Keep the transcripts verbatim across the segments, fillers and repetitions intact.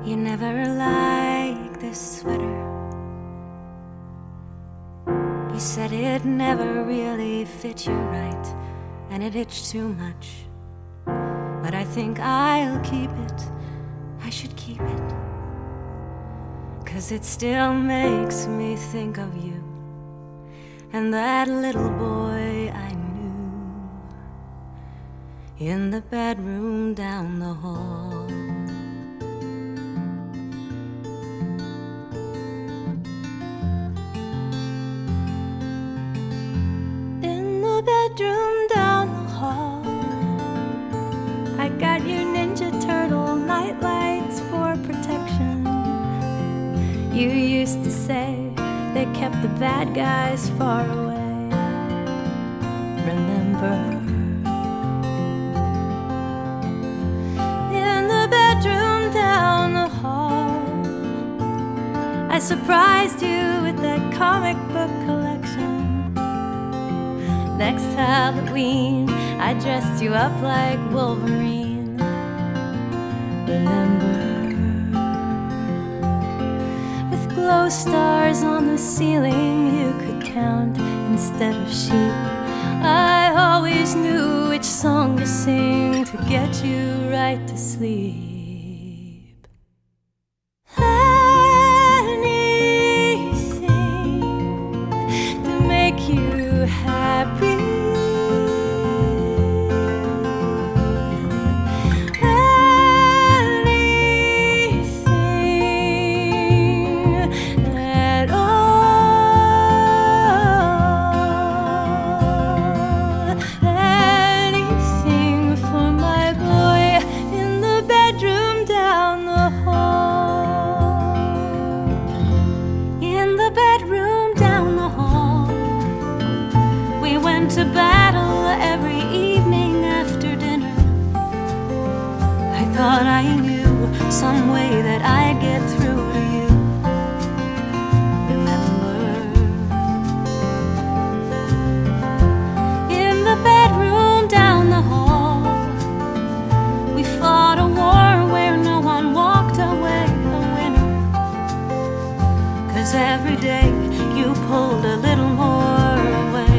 You never liked this sweater. You said it never really fit you right, and it itched too much. But I think I'll keep it, I should keep it, 'cause it still makes me think of you and that little boy I knew in the bedroom down the hall. In the bedroom down the hall, I got you Ninja Turtle nightlights for protection. You used to say they kept the bad guys far away. Remember? In the bedroom down the hall, I surprised you with that comic book collection. Next Halloween, I dressed you up like Wolverine. Remember? With glow stars on the ceiling you could count instead of sheep. I always knew which song to sing to get you right to sleep. Anything to make you happy. To battle every evening after dinner. I thought I knew some way that I'd get through to you. Remember? In the bedroom down the hall, we fought a war where no one walked away a winner. 'Cause every day you pulled a little more away.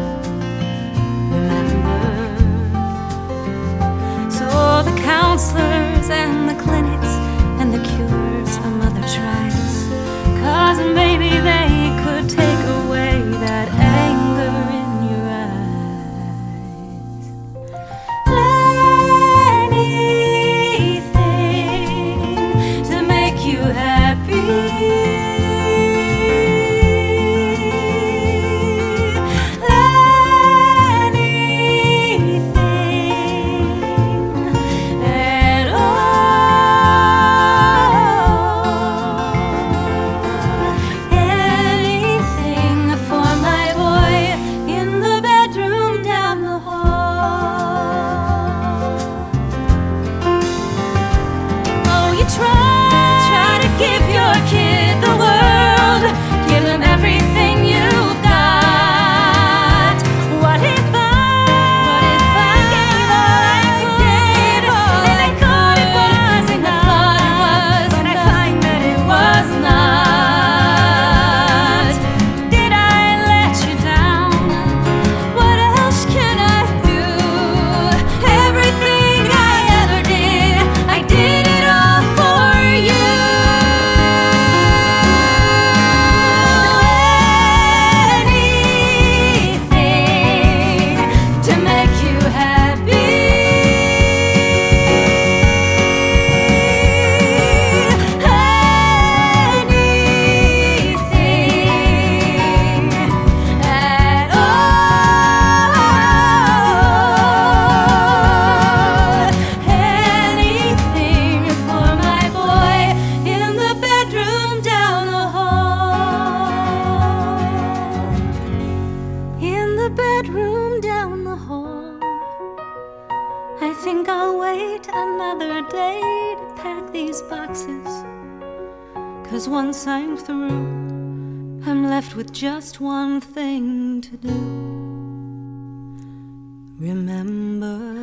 The counselors and the clinics and the cures a mother tries, 'cause maybe they could take away that anger in your eyes. Anything to make you happy. Try to give your kid the world, give them everything you've got. What if I, what if I gave all I could, and I thought it was enough, but I find that it was not? Did I let you down? What else can I do? Everything I ever did, I did it all for you. Anything to make you happy. Anything at all. Anything for my boy in the bedroom down the hall. In the bedroom down the hall. I think I'll wait another day to pack these boxes, 'cause once I'm through, I'm left with just one thing to do. Remember.